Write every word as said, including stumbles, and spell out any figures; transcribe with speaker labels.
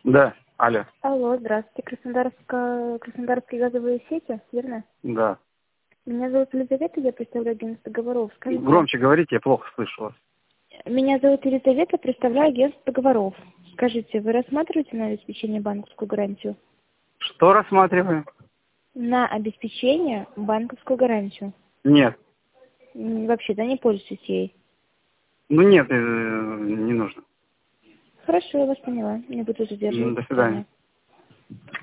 Speaker 1: Да, алло.
Speaker 2: Алло, здравствуйте. Краснодарская, Краснодарские газовые сети, верно?
Speaker 1: Да.
Speaker 2: Меня зовут Елизавета, я представляю агентство договоров. Скажите,
Speaker 1: Громче говорите, я плохо слышу вас.
Speaker 2: меня зовут Елизавета, представляю агентство договоров. Скажите, вы рассматриваете на обеспечение банковскую гарантию?
Speaker 1: Что рассматриваем?
Speaker 2: На обеспечение банковскую гарантию.
Speaker 1: Нет.
Speaker 2: М, Вообще, да, не пользуетесь ей?
Speaker 1: Ну нет, э, не нужно.
Speaker 2: Хорошо, я вас поняла. Не буду задерживать.
Speaker 1: М, До свидания.